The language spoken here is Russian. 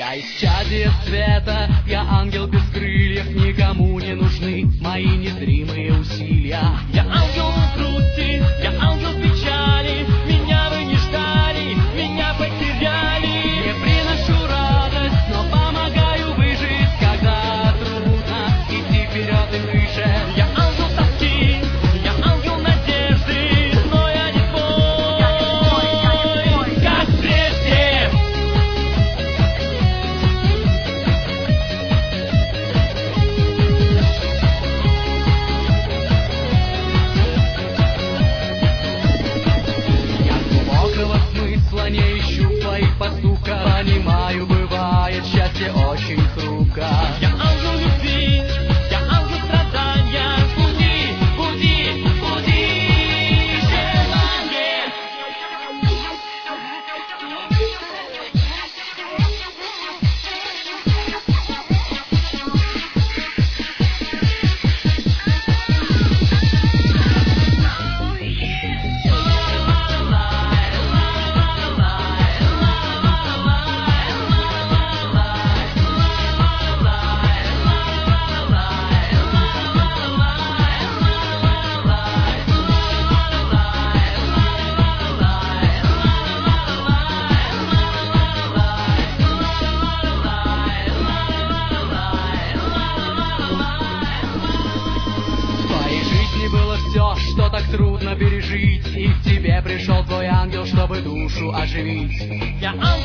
Я исчадие света, я ангел без крыльев, никому не нужны мои незримые усилия. Я ангел в грусти, я ангел в печали, меня вы не ждали, меня потеряли. Не приношу радость, но помогаю выжить, когда трудно идти вперед и выше. Я ангел тоски, я ангел надежды, но я не твой, как прежде. Я глубокого смысла не ищу в твоих поступках. Понимаю, бывает счастье очень хрупко. Я ангел любви, я ангел страдания, буди, буди, буди желание. В твоей жизни было все, что так трудно пережить, и к тебе пришел твой ангел, чтобы душу оживить. Я ангел